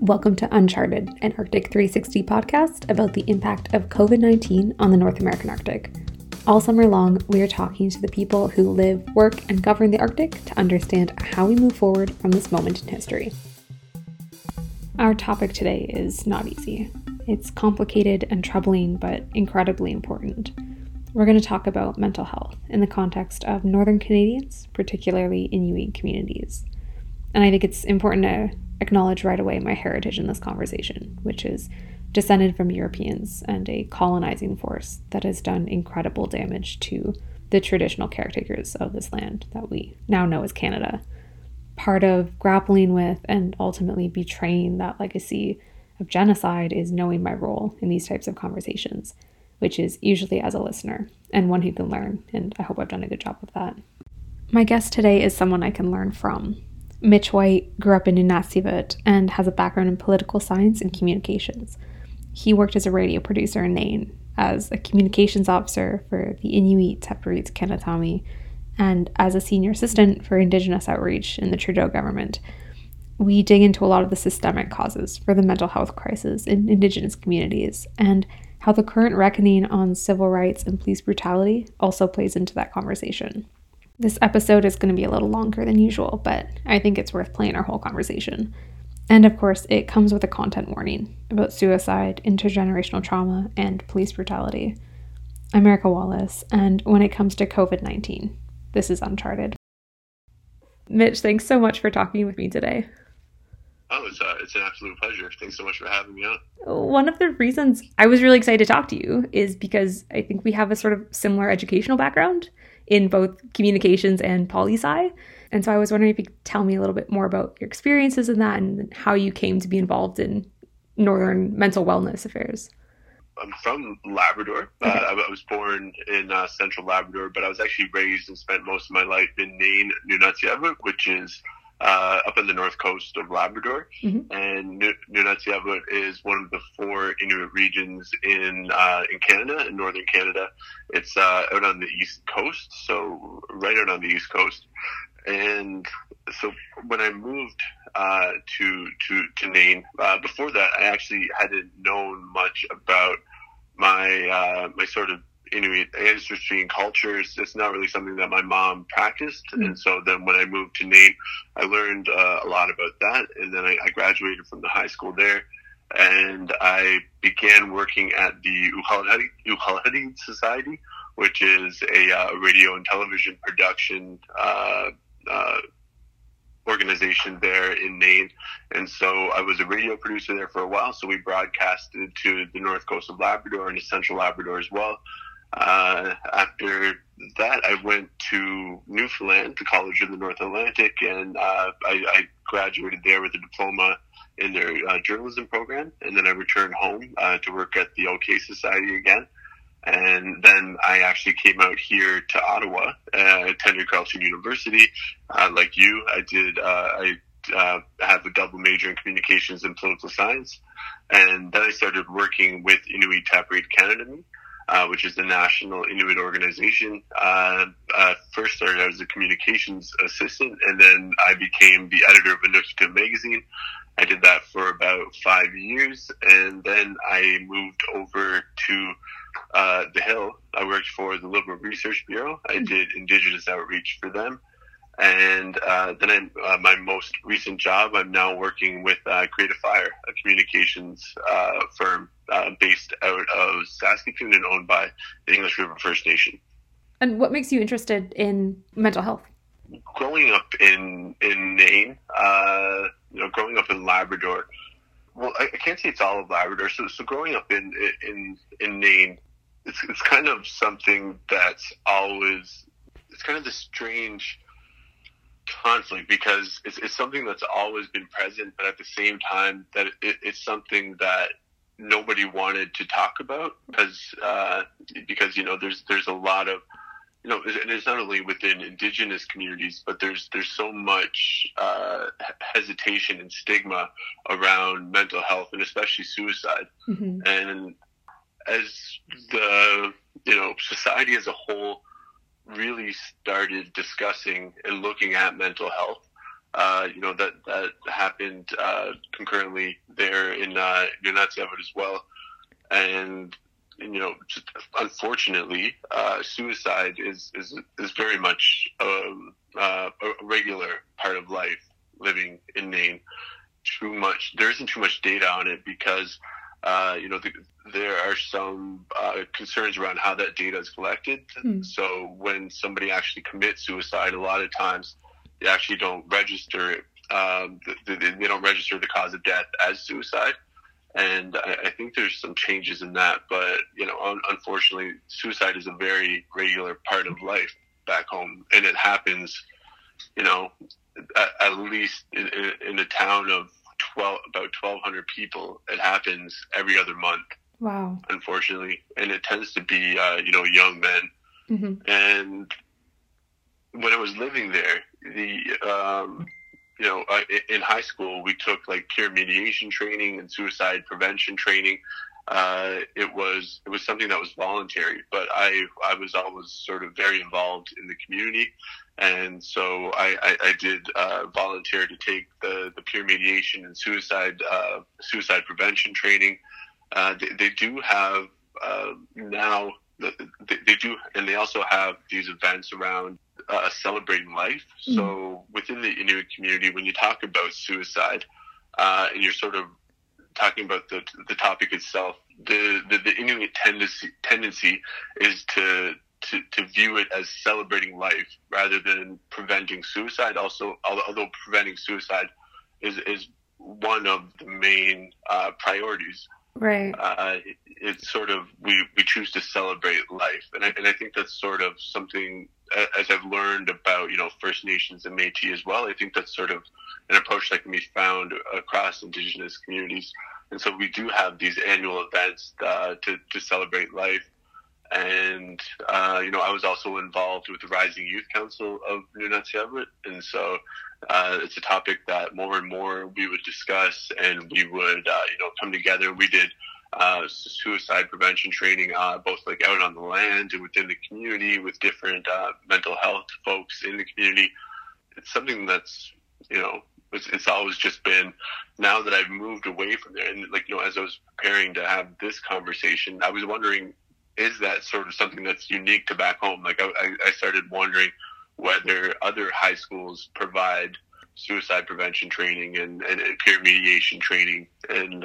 Welcome to Uncharted, an Arctic 360 podcast about the impact of COVID-19 on the North American Arctic. All summer long, we are talking to the people who live, work, and govern the Arctic to understand how we move forward from this moment in history. Our topic today is not easy. It's complicated and troubling, but incredibly important. We're going to talk about mental health in the context of Northern Canadians, particularly Inuit communities. And I think it's important to acknowledge right away my heritage in this conversation, which is descended from Europeans and a colonizing force that has done incredible damage to the traditional caretakers of this land that we now know as Canada. Part of grappling with and ultimately betraying that legacy of genocide is knowing my role in these types of conversations, which is usually as a listener and one who can learn, and I hope I've done a good job of that. My guest today is someone I can learn from. Mitch White grew up in Nunavut and has a background in political science and communications. He worked as a radio producer in Nain, as a communications officer for the Inuit Tapiriits Kanatami, and as a senior assistant for Indigenous outreach in the Trudeau government. We dig into a lot of the systemic causes for the mental health crisis in Indigenous communities and how the current reckoning on civil rights and police brutality also plays into that conversation. This episode is going to be a little longer than usual, but I think it's worth playing our whole conversation. And of course, it comes with a content warning about suicide, intergenerational trauma, and police brutality. I'm Erica Wallace, and when it comes to COVID-19, this is Uncharted. Mitch, thanks so much for talking with me today. Oh, it's an absolute pleasure. Thanks so much for having me on. One of the reasons I was really excited to talk to you is because I think we have a sort of similar educational background in both communications and poli-sci. And so I was wondering if you could tell me a little bit more about your experiences in that and how you came to be involved in Northern mental wellness affairs. I'm from Labrador. Okay. I was born in central Labrador, but I was actually raised and spent most of my life in Nain, Nunavut, which is up on the north coast of Labrador. Mm-hmm. And Nunavut is one of the 4 Inuit regions in Canada, in northern Canada. It's out on the east coast, so right out on the east coast. And so when I moved to Nain, before that, I actually hadn't known much about my sort of Inuit ancestry and cultures. It's not really something that my mom practiced. Mm-hmm. And so then when I moved to Nain, I learned a lot about that. And then I graduated from the high school there. And I began working at the Uhalheti Society, which is a radio and television production organization there in Nain. And so I was a radio producer there for a while. So we broadcasted to the north coast of Labrador and to central Labrador as well. After that, I went to Newfoundland, the College of the North Atlantic, and I graduated there with a diploma in their journalism program. And then I returned home to work at the OK Society again. And then I actually came out here to Ottawa, attended Carleton University. Like you, I have a double major in communications and political science. And then I started working with Inuit Tapiriits Kanatami, which is the national Inuit organization. First started out as a communications assistant, and then I became the editor of Inuktitut magazine. I did that for about 5 years, and then I moved over to the Hill. I worked for the Liberal Research Bureau. I did Indigenous outreach for them. And then my most recent job, I'm now working with Creative Fire, a communications firm based out of Saskatoon and owned by the English River First Nation. And what makes you interested in mental health? Growing up in Nain, growing up in Labrador, well, I can't say it's all of Labrador. So growing up in Nain, it's kind of something that's always, it's kind of this strange conflict because it's something that's always been present, but at the same time that it's something that nobody wanted to talk about because there's a lot of, and it's not only within Indigenous communities, but there's so much hesitation and stigma around mental health and especially suicide. Mm-hmm. And as the society as a whole really started discussing and looking at mental health, that happened concurrently there in Nunatsiavut as well. And just unfortunately, suicide is very much a regular part of life living in Nain. There isn't too much data on it because there are some concerns around how that data is collected. So when somebody actually commits suicide, a lot of times they actually don't register it. They don't register the cause of death as suicide. And I think there's some changes in that. But, unfortunately, suicide is a very regular part of life back home. And it happens, at least in a town of about 1,200 people, it happens every other month. Wow. Unfortunately. And it tends to be, young men. Mm-hmm. And when I was living there, in high school, we took like peer mediation training and suicide prevention training. It was something that was voluntary, but I was always sort of very involved in the community. And so I did volunteer to take the peer mediation and suicide prevention training. They do have now. They do, and they also have these events around celebrating life. Mm-hmm. So within the Inuit community, when you talk about suicide, and you're sort of talking about the topic itself, the Inuit tendency is to view it as celebrating life rather than preventing suicide. Also, although preventing suicide is one of the main priorities. Right. It's sort of, we choose to celebrate life. And I think that's sort of something, as I've learned about, First Nations and Métis as well, I think that's sort of an approach that can be found across Indigenous communities. And so we do have these annual events to celebrate life. And, I was also involved with the Rising Youth Council of Nunatsiavut. And so it's a topic that more and more we would discuss, and we would, come together. We did suicide prevention training, both like out on the land and within the community with different mental health folks in the community. It's something that's, it's always just been, now that I've moved away from there, and as I was preparing to have this conversation, I was wondering, is that sort of something that's unique to back home? Like I started wondering whether other high schools provide suicide prevention training and peer mediation training. And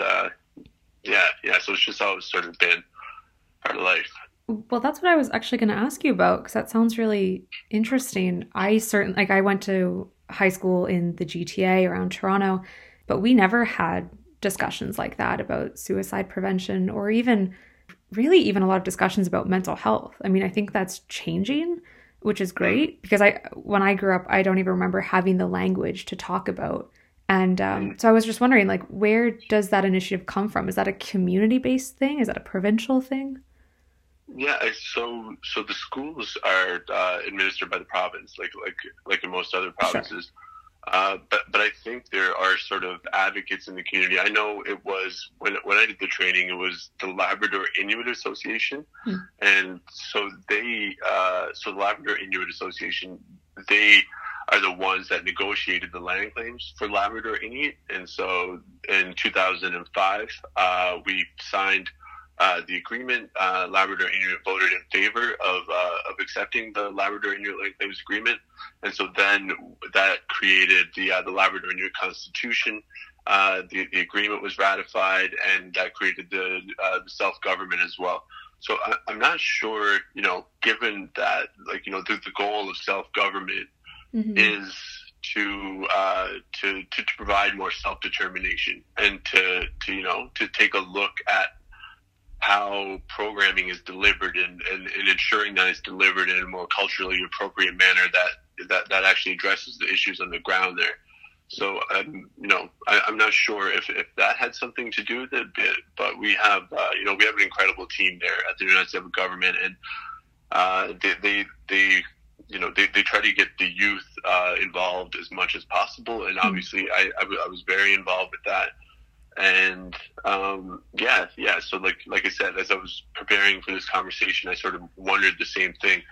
so it's just always sort of been part of life. Well, that's what I was actually going to ask you about, because that sounds really interesting. I went to high school in the GTA around Toronto, but we never had discussions like that about suicide prevention, or even a lot of discussions about mental health. I mean, I think that's changing, which is great, because when I grew up, I don't even remember having the language to talk about. And so I was just wondering, where does that initiative come from? Is that a community-based thing? Is that a provincial thing? Yeah, so the schools are administered by the province, like in most other provinces. Sure. But I think there are sort of advocates in the community. I know it was when I did the training, it was the Labrador Inuit Association, and so the Labrador Inuit Association, they are the ones that negotiated the land claims for Labrador Inuit. And so in 2005, we signed the agreement. Labrador Inuit voted in favor of accepting the Labrador Inuit Land Claims Agreement, and so then that created the Labrador Inuit Constitution. The agreement was ratified, and that created the self-government as well. So I'm not sure, given that, the goal of self-government is to provide more self-determination, and to take a look at how programming is delivered, and ensuring that it's delivered in a more culturally appropriate manner that actually addresses the issues on the ground there. So, I'm not sure if that had something to do with it, but we have an incredible team there at the Nunatsiavut government, and they try to get the youth involved as much as possible. And obviously I was very involved with that. And, so like I said, as I was preparing for this conversation, I sort of wondered the same thing.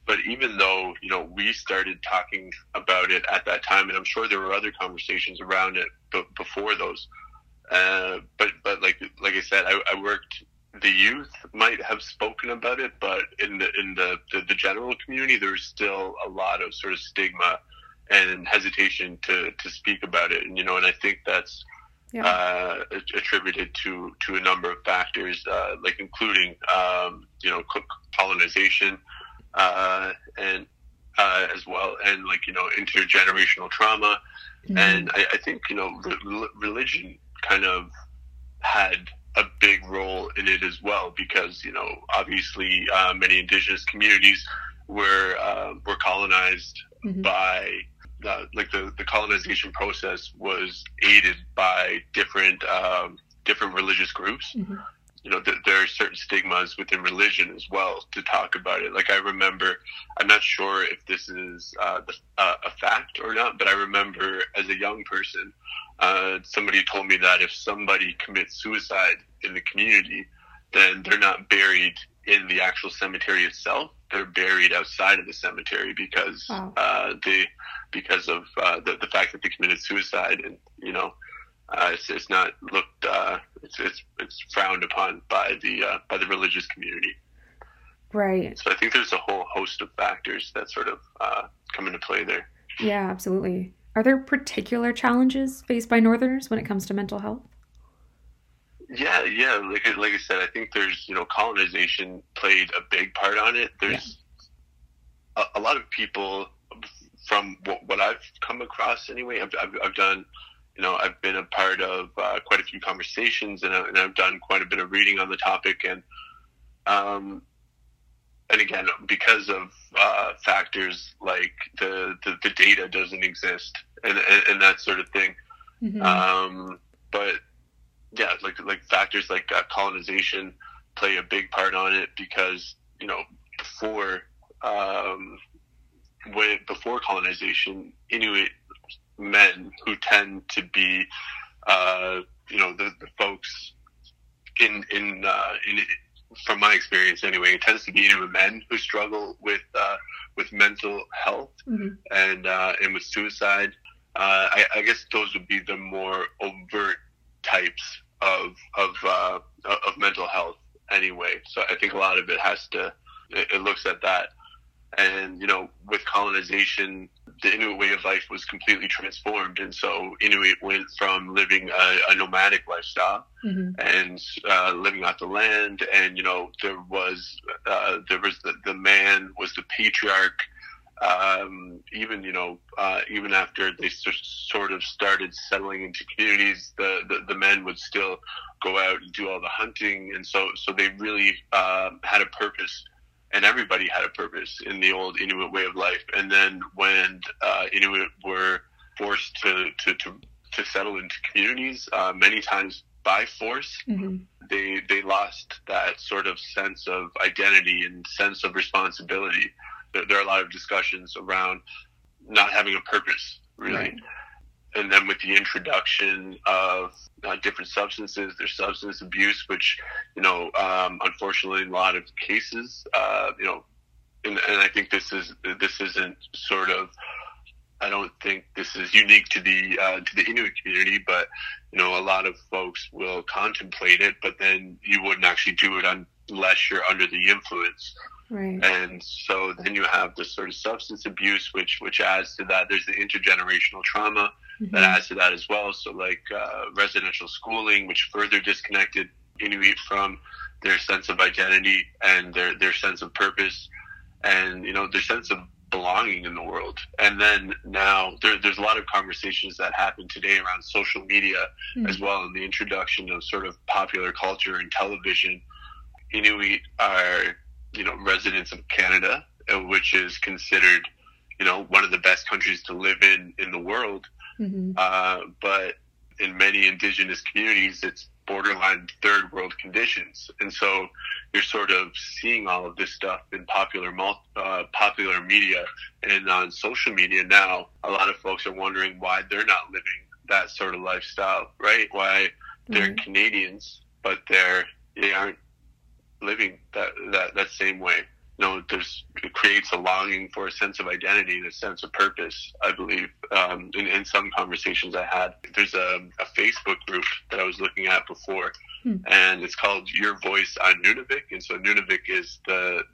But even though, we started talking about it at that time, and I'm sure there were other conversations around it before those. But like I said, I worked. The youth might have spoken about it, but in the general community, there's still a lot of sort of stigma and hesitation to speak about it. And and I think that's attributed to a number of factors, like including colonization. And as well, and intergenerational trauma. Mm-hmm. And I think religion kind of had a big role in it as well, because obviously many indigenous communities were colonized mm-hmm. by the colonization process was aided by different religious groups. Mm-hmm. There are certain stigmas within religion as well to talk about it. Like I remember, I'm not sure if this is a fact or not, but I remember as a young person, somebody told me that if somebody commits suicide in the community, then they're not buried in the actual cemetery itself. They're buried outside of the cemetery because wow. Because of the fact that they committed suicide, and it's not looked. It's frowned upon by the religious community. Right. So I think there's a whole host of factors that sort of come into play there. Yeah, absolutely. Are there particular challenges faced by Northerners when it comes to mental health? Yeah. Like I said, I think there's colonization played a big part on it. There's a lot of people, from what I've come across anyway. I've done. I've been a part of quite a few conversations, and I've done quite a bit of reading on the topic, and again, because of factors like the data doesn't exist and that sort of thing. Mm-hmm. But yeah, like factors like colonization play a big part on it, because before colonization, Inuit men who tend to be, the folks in from my experience anyway, it tends to be Inuit men who struggle with mental health mm-hmm. and with suicide. I guess those would be the more overt types of mental health anyway. So I think a lot of it looks at that. And, with colonization, the Inuit way of life was completely transformed. And so Inuit went from living a nomadic lifestyle mm-hmm. and living off the land. And, there was the man was the patriarch. Even after they sort of started settling into communities, the men would still go out and do all the hunting. And so they really had a purpose. And everybody had a purpose in the old Inuit way of life. And then when Inuit were forced to settle into communities, many times by force, mm-hmm. they lost that sort of sense of identity and sense of responsibility. There are a lot of discussions around not having a purpose, really. Right. And then with the introduction of different substances, there's substance abuse, which, unfortunately in a lot of cases, and I think this isn't sort of, I don't think this is unique to the Inuit community, but, a lot of folks will contemplate it, but then you wouldn't actually do it unless you're under the influence. Right. And so then you have this sort of substance abuse, which adds to that. There's the intergenerational trauma mm-hmm. that adds to that as well. So residential schooling, which further disconnected Inuit from their sense of identity and their sense of purpose and, their sense of belonging in the world. And then now there's a lot of conversations that happen today around social media mm-hmm. as well, and the introduction of sort of popular culture and television. Inuit are residents of Canada, which is considered, one of the best countries to live in the world. Mm-hmm. But in many Indigenous communities, it's borderline third world conditions. And so you're sort of seeing all of this stuff in popular media and on social media now. A lot of folks are wondering why they're not living that sort of lifestyle, right? Why they're mm-hmm. Canadians, but they aren't living that same way. it creates a longing for a sense of identity and a sense of purpose, I believe. In some conversations I had, there's a Facebook group that I was looking at before, and it's called Your Voice on Nunavik. And so Nunavik is the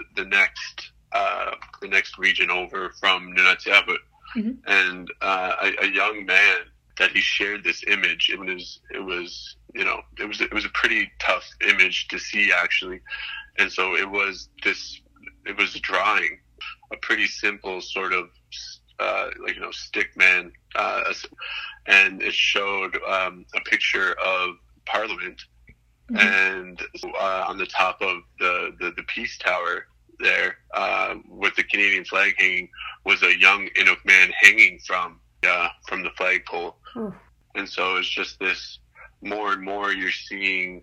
next region over from Nunatsiavut. And a young man that he shared this image. It was a pretty tough image to see, actually. And so it was a drawing, a pretty simple sort of stick man, and it showed a picture of Parliament, and on the top of the Peace Tower there, with the Canadian flag hanging, was a young Inuk man hanging from the flagpole. And so it's just this, more and more you're seeing,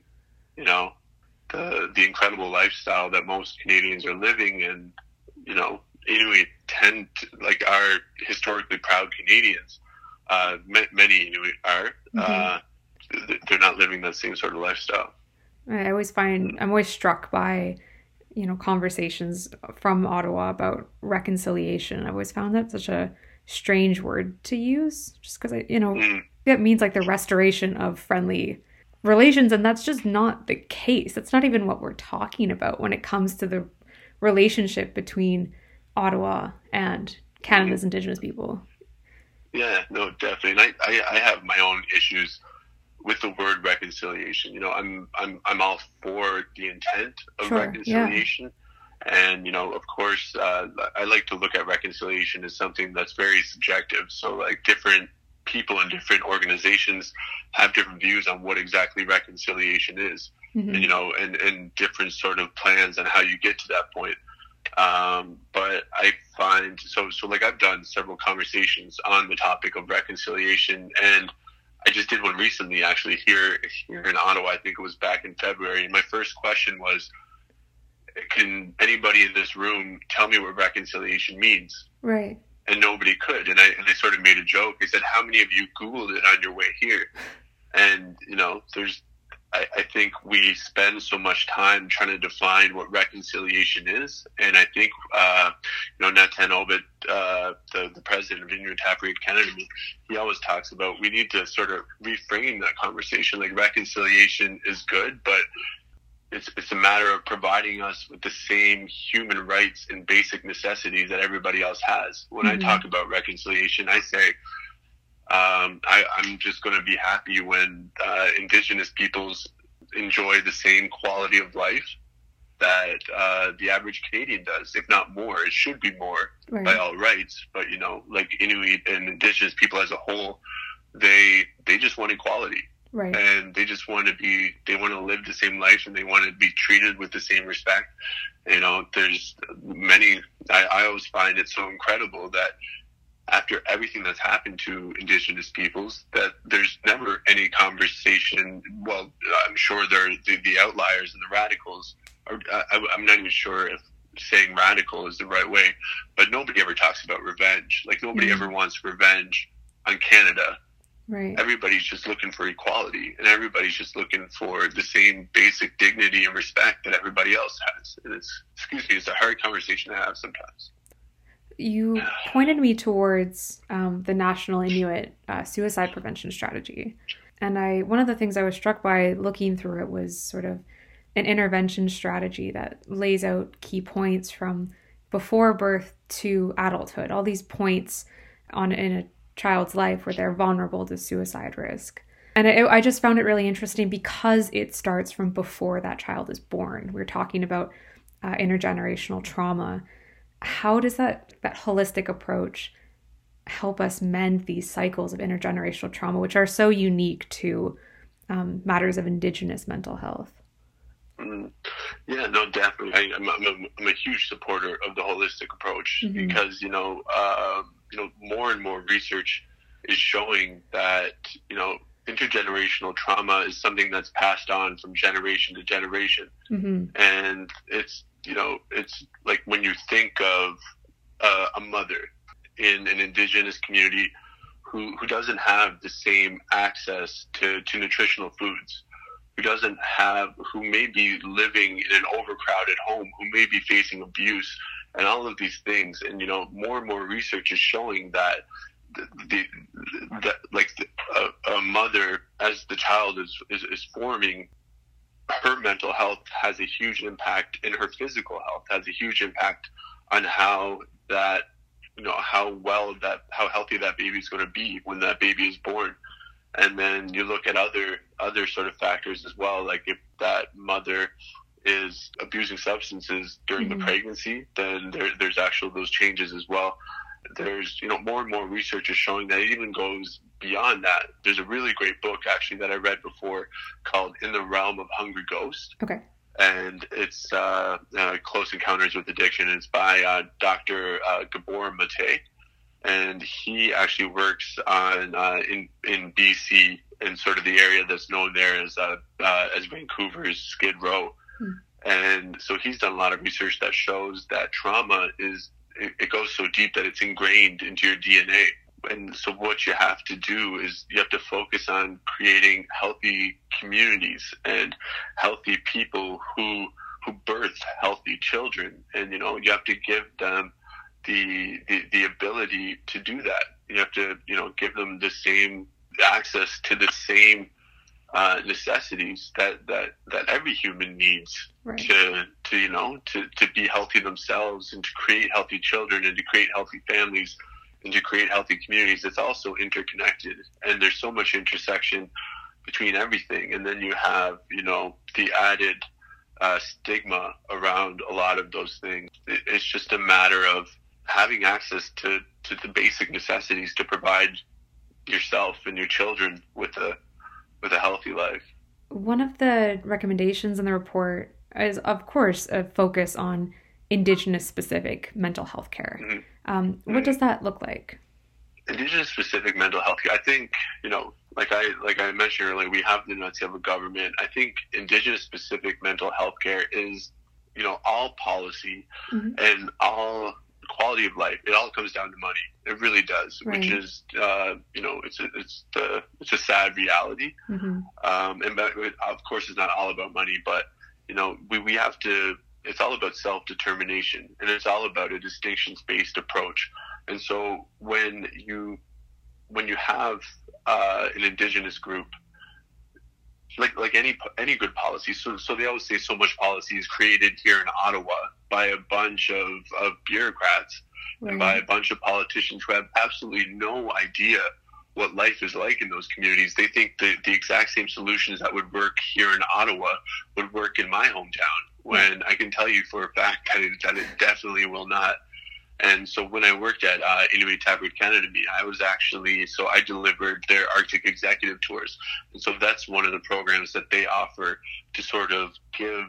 the incredible lifestyle that most Canadians are living, and Inuit tend to, like, are historically proud Canadians. Many Inuit are. They're not living that same sort of lifestyle. I'm always struck by, conversations from Ottawa about reconciliation. I've always found that such a strange word to use, just because it means like the restoration of friendly relations, and that's just not the case. That's not even what we're talking about when it comes to the relationship between Ottawa and Canada's Indigenous people. Yeah, no, definitely. And I have my own issues with the word reconciliation. I'm all for the intent of reconciliation. Yeah. And, of course, I like to look at reconciliation as something that's very subjective. So, like, different people in different organizations have different views on what exactly reconciliation is, and, and different sort of plans on how you get to that point. But I find, so like, I've done several conversations on the topic of reconciliation, and I just did one recently, actually, here in Ottawa. I think it was back in February. And my first question was, can anybody in this room tell me what reconciliation means? Right. And nobody could. And I sort of made a joke. I said, how many of you Googled it on your way here? And, I think we spend so much time trying to define what reconciliation is. And I think, Nathan Obit, the president of Inuit Tapiriit Canada, he always talks about, we need to sort of reframe that conversation. Like, reconciliation is good, but it's a matter of providing us with the same human rights and basic necessities that everybody else has. When I talk about reconciliation, I say, I'm just going to be happy when Indigenous peoples enjoy the same quality of life that the average Canadian does, if not more. It should be more by all rights. But, like Inuit and Indigenous people as a whole, they just want equality. Right. And they just want to live the same life, and they want to be treated with the same respect. There's many, I always find it so incredible that after everything that's happened to Indigenous peoples, that there's never any conversation. Well, I'm sure there are the outliers and the radicals. I'm not even sure if saying radical is the right way, but nobody ever talks about revenge. Like, nobody ever wants revenge on Canada. Right. Everybody's just looking for equality, and everybody's just looking for the same basic dignity and respect that everybody else has. And it's a hard conversation to have sometimes. You pointed me towards the National Inuit Suicide Prevention Strategy. And one of the things I was struck by looking through it was sort of an intervention strategy that lays out key points from before birth to adulthood, all these points in a child's life where they're vulnerable to suicide risk. And I just found it really interesting because it starts from before that child is born. We're talking about intergenerational trauma. How does that holistic approach help us mend these cycles of intergenerational trauma, which are so unique to matters of Indigenous mental health? Yeah, no, definitely. I'm a huge supporter of the holistic approach because, more and more research is showing that, intergenerational trauma is something that's passed on from generation to generation. And it's like when you think of a mother in an Indigenous community who doesn't have the same access to nutritional foods, who may be living in an overcrowded home, who may be facing abuse and all of these things. And, more and more research is showing that a mother, as the child is forming, her mental health has a huge impact, and her physical health has a huge impact on how healthy that baby is going to be when that baby is born. And then you look at other sort of factors as well, like if that mother is abusing substances during the pregnancy, then there's actually those changes as well. There's, more and more research is showing that it even goes beyond that. There's a really great book actually that I read before called In the Realm of Hungry Ghosts. Okay. And it's Close Encounters with Addiction. It's by Dr. Gabor Mate. And he actually works on in BC, in sort of the area that's known there as Vancouver's Skid Row. And so he's done a lot of research that shows that trauma it goes so deep that it's ingrained into your DNA. And so what you have to do is you have to focus on creating healthy communities and healthy people who birth healthy children. And, you have to give them the ability to do that. You have to, give them the same access to the same necessities that every human needs, right, to be healthy themselves and to create healthy children and to create healthy families and to create healthy communities. It's also interconnected, and there's so much intersection between everything. And then you have, the added stigma around a lot of those things. It's just a matter of having access to the basic necessities to provide yourself and your children with a healthy life. One of the recommendations in the report is, of course, a focus on Indigenous-specific mental health care. What does that look like? Indigenous-specific mental health care, I think, like I mentioned earlier, we have the Nuncio government. I think Indigenous-specific mental health care is, all policy and all quality of life. It all comes down to money. It really does, right. Which is, it's a sad reality. And of course, it's not all about money, but we have to. It's all about self-determination, and it's all about a distinctions-based approach. And so when you have an Indigenous group, like any good policy, so they always say so much policy is created here in Ottawa by a bunch of bureaucrats, right, and by a bunch of politicians who have absolutely no idea what life is like in those communities. They think the exact same solutions that would work here in Ottawa would work in my hometown, when I can tell you for a fact that it definitely will not. And so when I worked at Inuit Taproot Canada, I delivered their Arctic executive tours. And so that's one of the programs that they offer to sort of give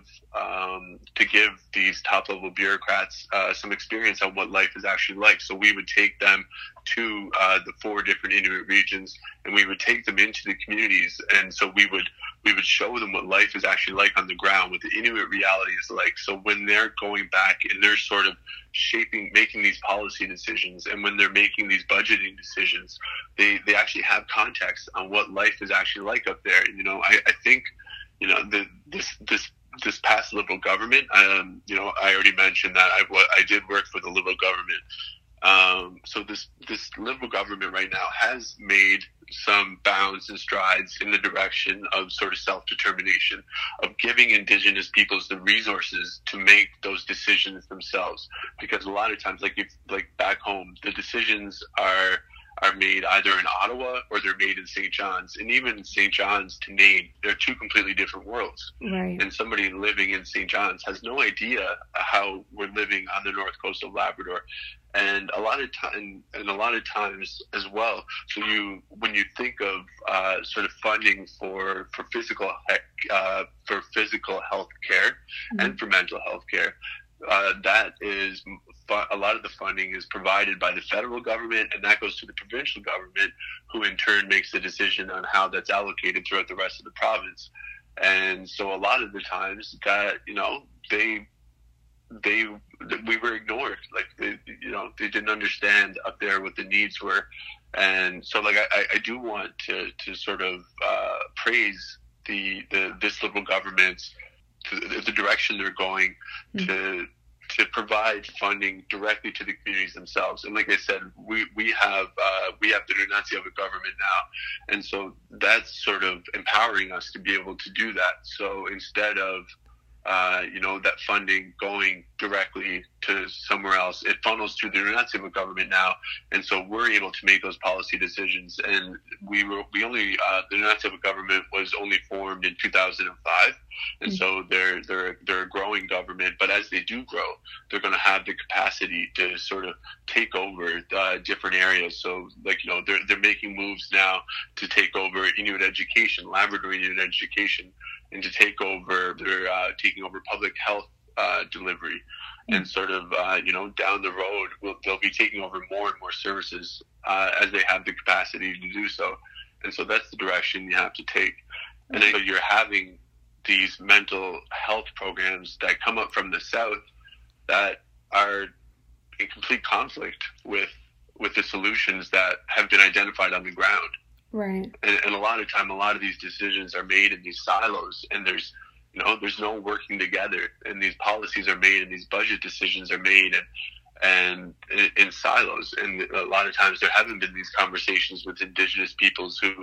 these top level bureaucrats some experience on what life is actually like. So we would take them to the 4 different Inuit regions, and we would take them into the communities. And so we would show them what life is actually like on the ground, what the Inuit reality is like. So when they're going back and they're sort of making these policy decisions, and when they're making these budgeting decisions, they actually have context on what life is actually like up there. And, I think, this past Liberal government, I already mentioned that I did work for the Liberal government. So this Liberal government right now has made some bounds and strides in the direction of sort of self-determination, of giving Indigenous peoples the resources to make those decisions themselves. Because a lot of times, like back home, the decisions are made either in Ottawa or they're made in St. John's. And even St. John's to Nain, they're 2 completely different worlds. Right. And somebody living in St. John's has no idea how we're living on the north coast of Labrador. And a lot of times as well. So when you think of sort of funding for physical health care and for mental health care, that is a lot of the funding is provided by the federal government, and that goes to the provincial government, who in turn makes the decision on how that's allocated throughout the rest of the province. And so a lot of the times that we were ignored, like they didn't understand up there what the needs were. And so I do want to sort of praise this Liberal government's the direction they're going to provide funding directly to the communities themselves. And like I said, we have the Renunziava government now, and so that's sort of empowering us to be able to do that. So instead of that funding going directly to somewhere else, it funnels through the Renunziava government now, and so we're able to make those policy decisions. And the Renunziava government was only formed in 2005, and so they're a growing government. But as they do grow, they're going to have the capacity to sort of take over different areas. So they're making moves now to take over Inuit education, Labrador Inuit education, and to take over, they're taking over public health delivery, and sort of down the road they'll be taking over more and more services as they have the capacity to do so. And so that's the direction you have to take. And so you're having these mental health programs that come up from the south that are in complete conflict with the solutions that have been identified on the ground. Right. And a lot of these decisions are made in these silos, and there's no working together, and these policies are made and these budget decisions are made and in silos. And a lot of times there haven't been these conversations with Indigenous peoples who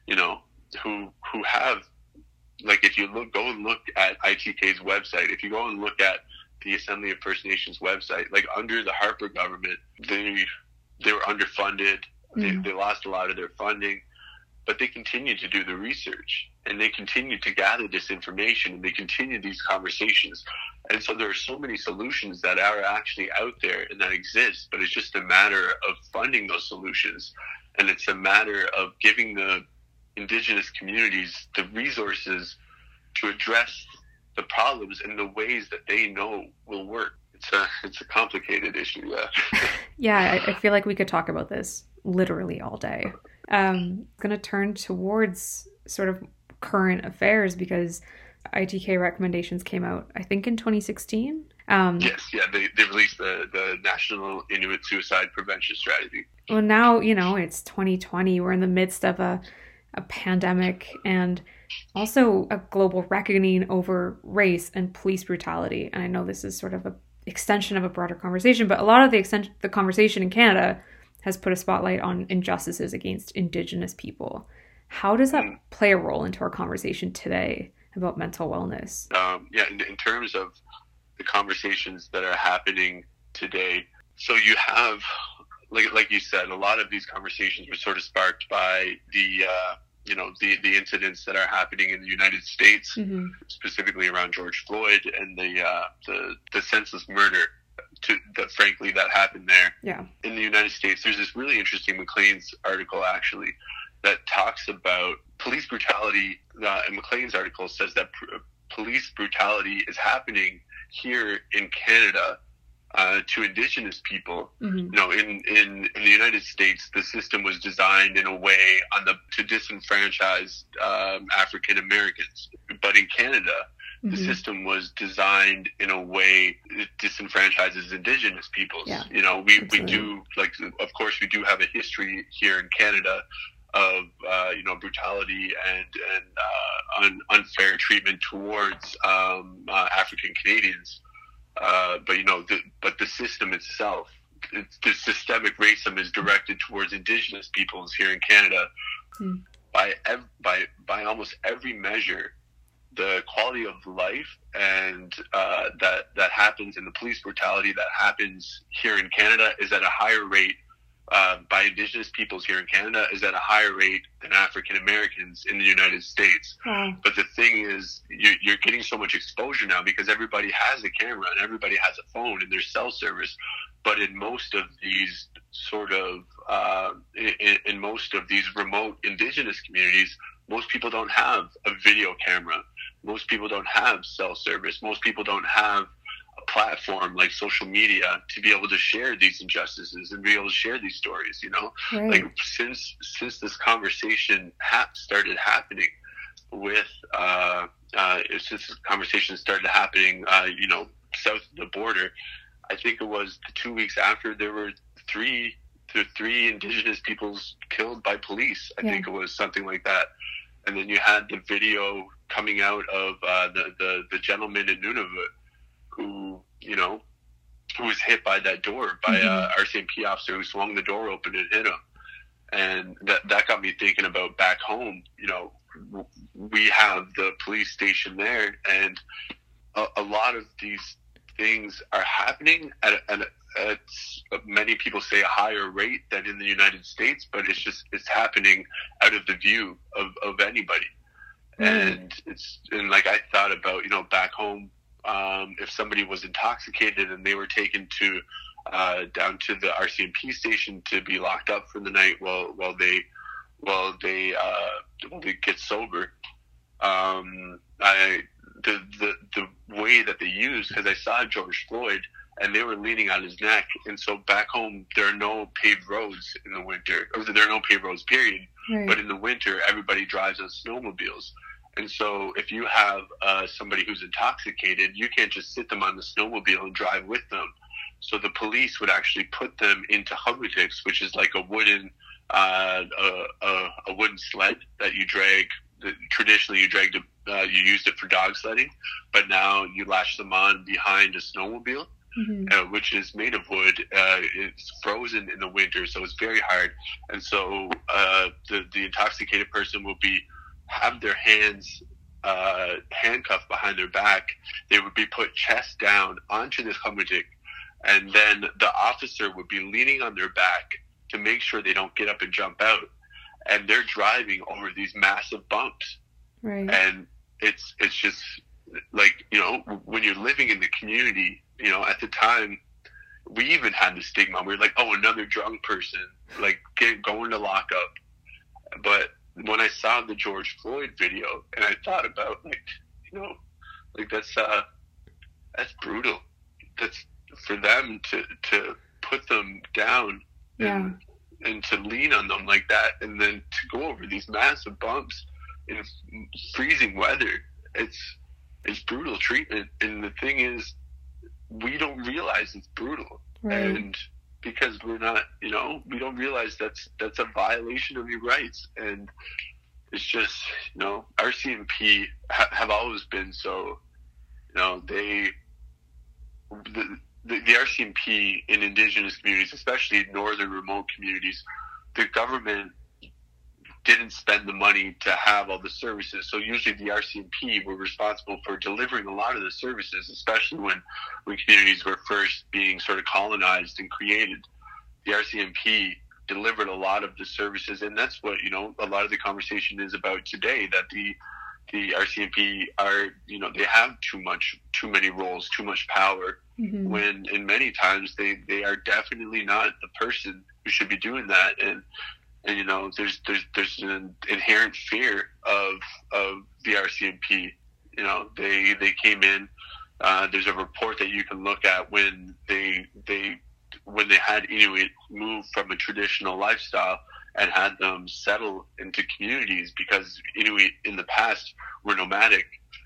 have, like, if you go and look at ITK's website, if you go and look at the Assembly of First Nations website, like under the Harper government, they were underfunded. They lost a lot of their funding. But they continue to do the research, and they continue to gather this information, and they continue these conversations. And so there are so many solutions that are actually out there and that exist, but it's just a matter of funding those solutions. And it's a matter of giving the Indigenous communities the resources to address the problems in the ways that they know will work. It's a complicated issue, yeah. Yeah, I feel like we could talk about this literally all day. Going to turn towards sort of current affairs because ITK recommendations came out, I think, in 2016. Yes, yeah, they released the National Inuit Suicide Prevention Strategy. Well, now, it's 2020. We're in the midst of a pandemic and also a global reckoning over race and police brutality. And I know this is sort of an extension of a broader conversation, but a lot of the conversation in Canada has put a spotlight on injustices against Indigenous people. How does that play a role into our conversation today about mental wellness? In terms of the conversations that are happening today, so you have, like you said, a lot of these conversations were sort of sparked by the incidents that are happening in the United States, specifically around George Floyd and the senseless murder that happened there. Yeah. In the United States, there's this really interesting Maclean's article actually that talks about police brutality. And Maclean's article says that police brutality is happening here in Canada to Indigenous people. In the United States, the system was designed in a way to disenfranchise African Americans, but in Canada, the system was designed in a way that disenfranchises Indigenous peoples. Yeah, we do, of course, we do have a history here in Canada of brutality and unfair treatment towards African Canadians. But the system itself, the systemic racism is directed towards Indigenous peoples here in Canada. By almost every measure, the quality of life and that happens in the police brutality that happens here in Canada is at a higher rate by Indigenous peoples here in Canada is at a higher rate than African Americans in the United States. But the thing is, you're getting so much exposure now because everybody has a camera and everybody has a phone and there's cell service. But in most of these in most of these remote Indigenous communities, most people don't have a video camera. Most people don't have cell service. Most people don't have a platform like social media to be able to share these injustices and be able to share these stories, Right. Like since this conversation started happening south of the border, I think it was 2 weeks after, there were three Indigenous peoples killed by police. I think it was something like that. And then you had the video coming out of the gentleman in Nunavut who, who was hit by that door by a RCMP officer who swung the door open and hit him. And that got me thinking about back home. We have the police station there, and a lot of these things are happening at many people say a higher rate than in the United States, but it's happening out of the view of anybody. And like I thought about, back home, if somebody was intoxicated and they were taken to down to the RCMP station to be locked up for the night while they get sober. The way that they use, because I saw George Floyd and they were leaning on his neck, and so back home there are no paved roads in the winter, or there are no paved roads period. Right. But in the winter everybody drives on snowmobiles. And so if you have somebody who's intoxicated, you can't just sit them on the snowmobile and drive with them. So the police would actually put them into humvetiks, which is like a wooden sled that you drag. Traditionally, you used it for dog sledding, but now you lash them on behind a snowmobile, which is made of wood. It's frozen in the winter, so it's very hard. And so the intoxicated person will have their hands handcuffed behind their back. They would be put chest down onto this humvetik, and then the officer would be leaning on their back to make sure they don't get up and jump out. And they're driving over these massive bumps. Right. And it's just like, when you're living in the community, at the time, we even had the stigma. We were like, oh, another drunk person, like going to lockup. But when I saw the George Floyd video, and I thought about that's brutal. That's for them to put them down. Yeah. And to lean on them like that, and then to go over these massive bumps in freezing weather, it's brutal treatment. And the thing is, we don't realize it's brutal. Right. And because we're not, we don't realize that's a violation of your rights. And it's just, RCMP have always been so, the RCMP in Indigenous communities, especially northern remote communities, the government didn't spend the money to have all the services. So usually the RCMP were responsible for delivering a lot of the services, especially when communities were first being sort of colonized and created. The RCMP delivered a lot of the services, and that's what, a lot of the conversation is about today, that the RCMP are, they have too many roles, too much power, when in many times they are definitely not the person who should be doing that. And there's an inherent fear of the RCMP. They came in, there's a report that you can look at when they had Inuit move from a traditional lifestyle and had them settle into communities, because Inuit in the past were nomadic.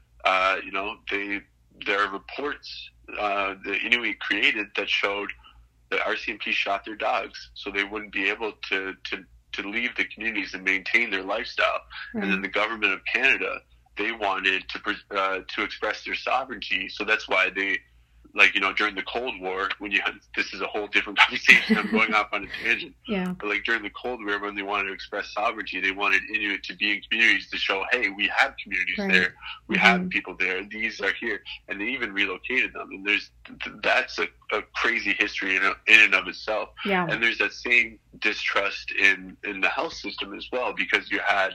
There are reports the Inuit created that showed that RCMP shot their dogs so they wouldn't be able to leave the communities and maintain their lifestyle. Right. And then the government of Canada, they wanted to express their sovereignty, so that's why they, during the Cold War, this is a whole different conversation. I'm going off on a tangent. Yeah. But during the Cold War, when they wanted to express sovereignty, they wanted Inuit to be in communities to show, hey, we have communities there. We have people there. These are here. And they even relocated them. And that's a crazy history in and of itself. Yeah. And there's that same distrust in the health system as well, because you had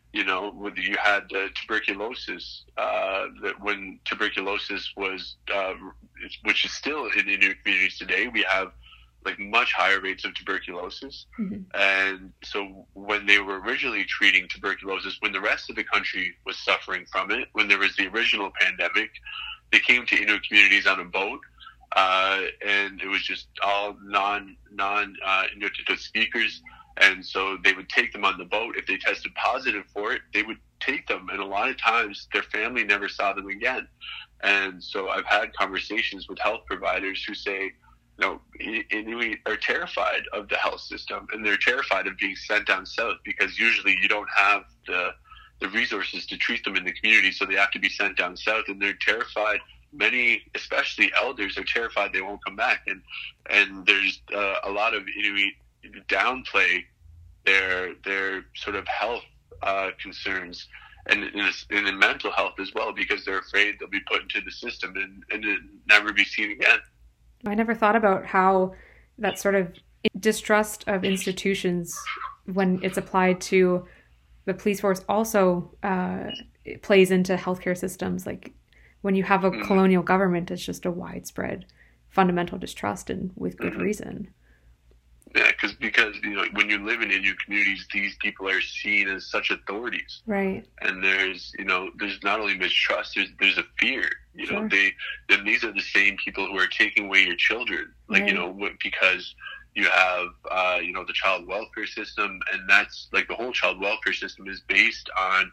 tuberculosis, that when tuberculosis was, which is still in Inuit communities today, we have much higher rates of tuberculosis. And so when they were originally treating tuberculosis, when the rest of the country was suffering from it, when there was the original pandemic, they came to Inuit communities on a boat, and it was just all non-Inuit speakers. And so they would take them on the boat. If they tested positive for it, they would take them. And a lot of times their family never saw them again. And so I've had conversations with health providers who say, Inuit are terrified of the health system, and they're terrified of being sent down south, because usually you don't have the resources to treat them in the community, so they have to be sent down south, and they're terrified. Many, especially elders, are terrified they won't come back, and there's a lot of Inuit downplay their sort of health concerns, and in mental health as well, because they're afraid they'll be put into the system and never be seen again. I never thought about how that sort of distrust of institutions, when it's applied to the police force, also plays into healthcare systems. Like when you have a colonial government, it's just a widespread fundamental distrust, and with good reason. Yeah, because when you live in Inuit communities, these people are seen as such authorities, right? And there's not only mistrust, there's a fear. Sure. Then these are the same people who are taking away your children, like right. Because you have the child welfare system, and that's like the whole child welfare system is based on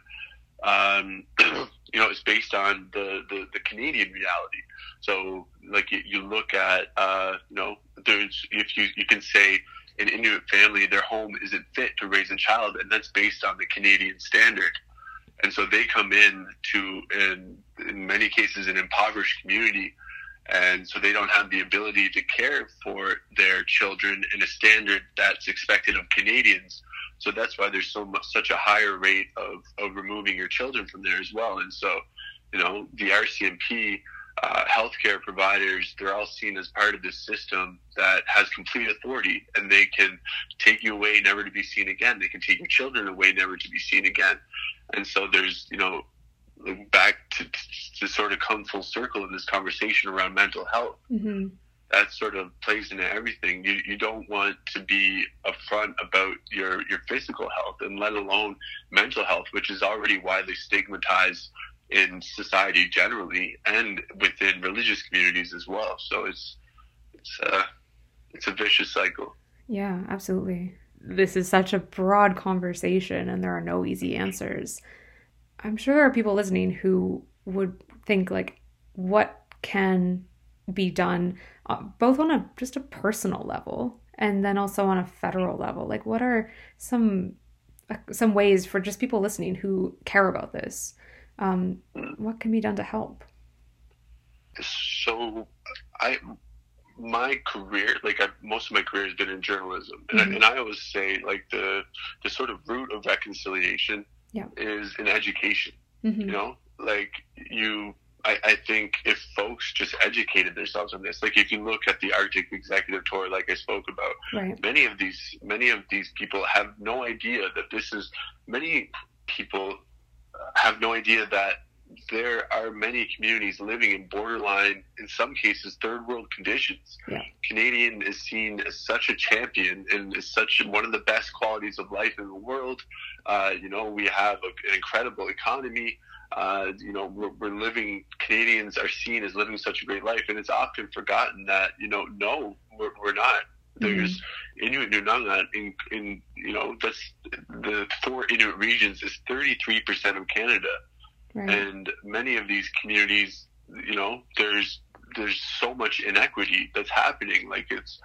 it's based on the Canadian reality. So like you look at there's if you can say an Inuit family, their home isn't fit to raise a child, and that's based on the Canadian standard. And so they come in in many cases, an impoverished community, and so they don't have the ability to care for their children in a standard that's expected of Canadians. So that's why there's such a higher rate of removing your children from there as well. And so, the RCMP, healthcare providers, they're all seen as part of this system that has complete authority, and they can take you away never to be seen again. They can take your children away never to be seen again. And so there's, back to sort of come full circle in this conversation around mental health. Mm-hmm. That sort of plays into everything. You don't want to be upfront about your physical health, and let alone mental health, which is already widely stigmatized in society generally and within religious communities as well. So it's a vicious cycle. Yeah, absolutely. This is such a broad conversation, and there are no easy answers. I'm sure there are people listening who would think, like, what can be done both on just a personal level and then also on a federal level? Like, what are some ways for just people listening who care about this? What can be done to help? So my career, most of my career has been in journalism, and, mm-hmm. and I always say, like, the sort of root of reconciliation is in education. Mm-hmm. I think if folks just educated themselves on this, like if you look at the Arctic Executive Tour, like I spoke about, right. many of these people have no idea that many people have no idea that there are many communities living in borderline, in some cases, third world conditions. Yeah. Canadian is seen as such a champion and is such one of the best qualities of life in the world. We have an incredible economy. Canadians are seen as living such a great life, and it's often forgotten that, no, we're not. There's Inuit Nunangat that's the 4 Inuit regions is 33% of Canada. Right. And many of these communities, there's so much inequity that's happening. Like it's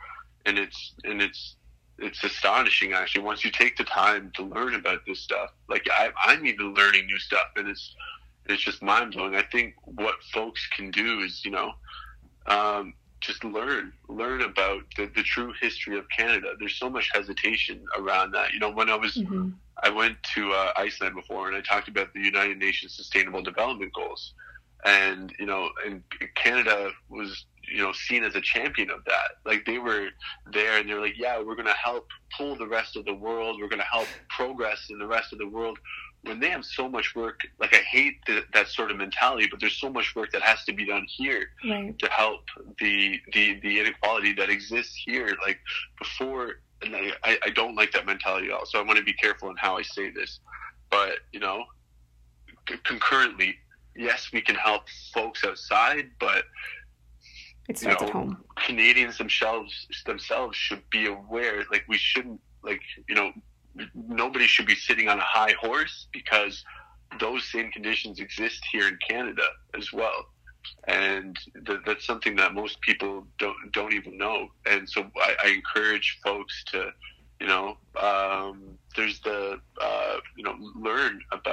astonishing, actually, once you take the time to learn about this stuff. Like I'm even learning new stuff, and it's just mind blowing. I think what folks can do is, just learn about the true history of Canada. There's so much hesitation around that. When I went to Iceland before, and I talked about the United Nations Sustainable Development Goals, and and Canada was seen as a champion of that. Like they were there, and they're like, yeah, we're going to help pull the rest of the world. We're going to help progress in the rest of the world. When they have so much work, like I hate that sort of mentality, but there's so much work that has to be done here right. to help the inequality that exists here. Like before, and I don't like that mentality at all. So I want to be careful in how I say this, but concurrently, yes, we can help folks outside, but it starts at home. Canadians themselves should be aware. Like we shouldn't, nobody should be sitting on a high horse, because those same conditions exist here in Canada as well. And that's something that most people don't even know. And so I encourage folks to, there's learn about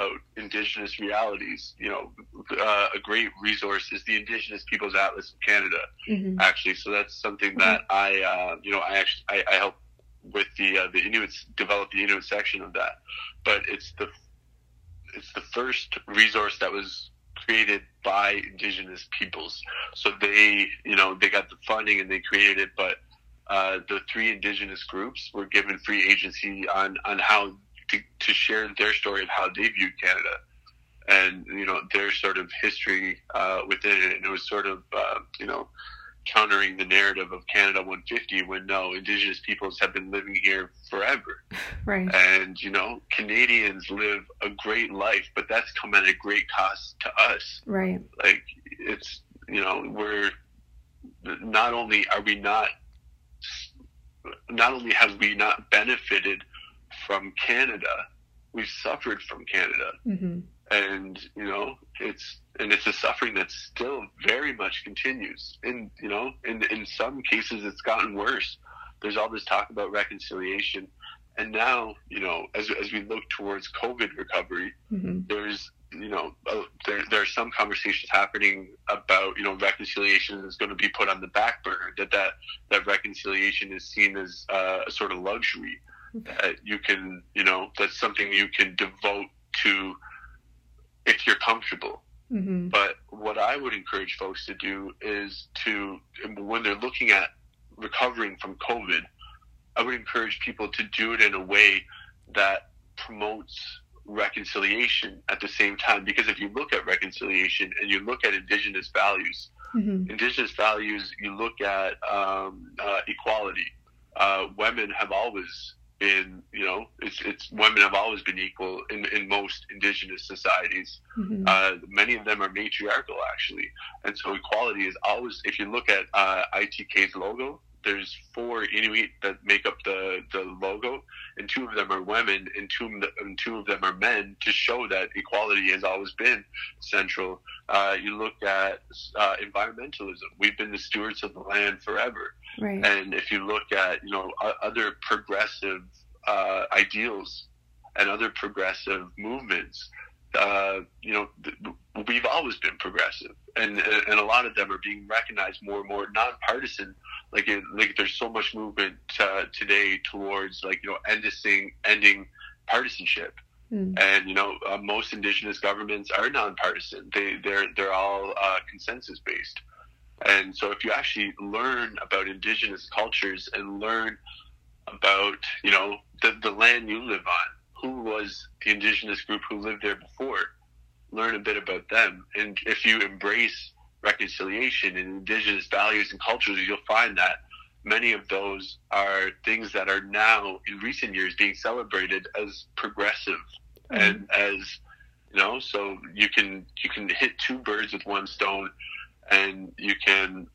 Indigenous realities, a great resource is the Indigenous Peoples Atlas of Canada, actually. So that's something that I help with the Inuits, develop the Inuit section of that. But it's the first resource that was created by Indigenous peoples. So they got the funding and they created it, but the 3 Indigenous groups were given free agency on how to share their story of how they viewed Canada and, their sort of history within it. And it was sort of, countering the narrative of Canada 150 when no, Indigenous peoples have been living here forever. Right. And, Canadians live a great life, but that's come at a great cost to us. Right. Like, it's, we're not only have we not benefited from Canada, we've suffered from Canada. And, it's a suffering that still very much continues. And, in some cases it's gotten worse. There's all this talk about reconciliation. And now, as we look towards COVID recovery, there's, there are some conversations happening about, reconciliation is going to be put on the back burner, that reconciliation is seen as a sort of luxury that you can, that's something you can devote to if you're comfortable. But what I would encourage folks to do is when they're looking at recovering from COVID, I would encourage people to do it in a way that promotes reconciliation at the same time. Because if you look at reconciliation and you look at Indigenous values, you look at equality. Women have always been, women have always been equal in most Indigenous societies. Many of them are matriarchal, actually. And so equality is always, if you look at ITK's logo, there's 4 Inuit that make up the logo, and 2 of them are women, and two of them are men, to show that equality has always been central. You look at environmentalism. We've been the stewards of the land forever. Right. And if you look at, other progressive ideals and other progressive movements, we've always been progressive, and a lot of them are being recognized more and more, nonpartisan. Like there's so much movement today towards ending partisanship, and most Indigenous governments are nonpartisan. They're all consensus based. And so if you actually learn about Indigenous cultures and learn about the land you live on, who was the Indigenous group who lived there before, learn a bit about them. And if you embrace reconciliation and Indigenous values and cultures, you'll find that many of those are things that are now in recent years being celebrated as progressive. And as so you can hit 2 birds with 1 stone, and you can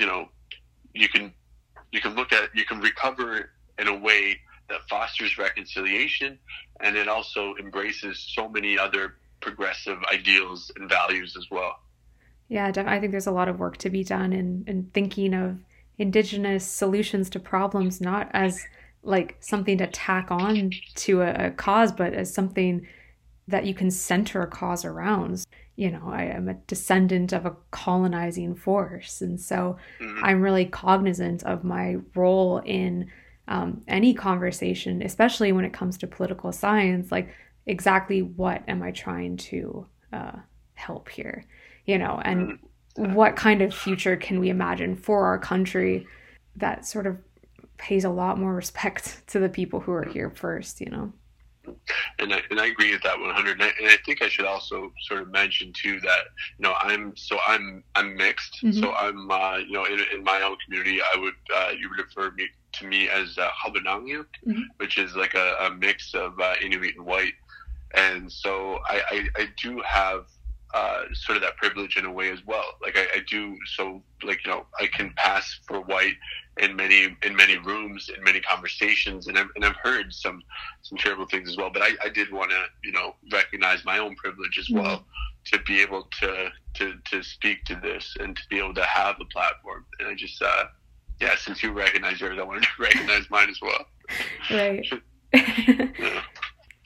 recover in a way that fosters reconciliation, and it also embraces so many other progressive ideals and values as well. Yeah, I think there's a lot of work to be done in thinking of Indigenous solutions to problems, not as like something to tack on to a cause, but as something that you can center a cause around. I am a descendant of a colonizing force. And so I'm really cognizant of my role in any conversation, especially when it comes to political science, like exactly what am I trying to help here, and what kind of future can we imagine for our country that sort of pays a lot more respect to the people who are here first, And I agree with that 100. And I think I should also sort of mention too that I'm mixed. So I'm in my own community, I would you would refer to me as Habanangyuk, which is like a mix of Inuit and white. And so I do have sort of that privilege in a way as well. Like I do, so like I can pass for white in many rooms, in many conversations, and I've heard some terrible things as well. But I did want to recognize my own privilege as well, to be able to speak to this and to be able to have a platform. And I just since you recognize yours, I wanted to recognize mine as well. Right. Yeah.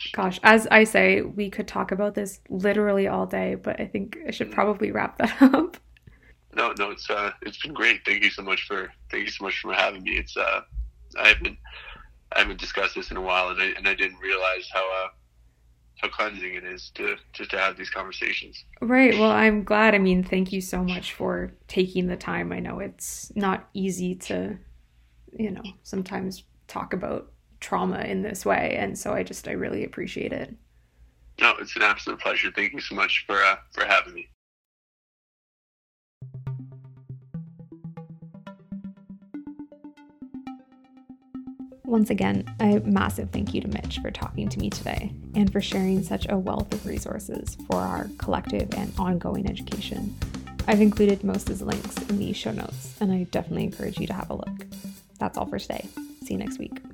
Gosh, as I say, we could talk about this literally all day, but I think I should probably wrap that up. No, it's been great. Thank you so much for having me. It's I haven't discussed this in a while, and I didn't realize how cleansing it is to have these conversations. Right. Well, I'm glad. I mean, thank you so much for taking the time. I know it's not easy to, sometimes talk about trauma in this way, and so I really appreciate it. No, it's an absolute pleasure. Thank you so much for having me. Once again, a massive thank you to Mitch for talking to me today and for sharing such a wealth of resources for our collective and ongoing education. I've included most of his links in the show notes, and I definitely encourage you to have a look. That's all for today. See you next week.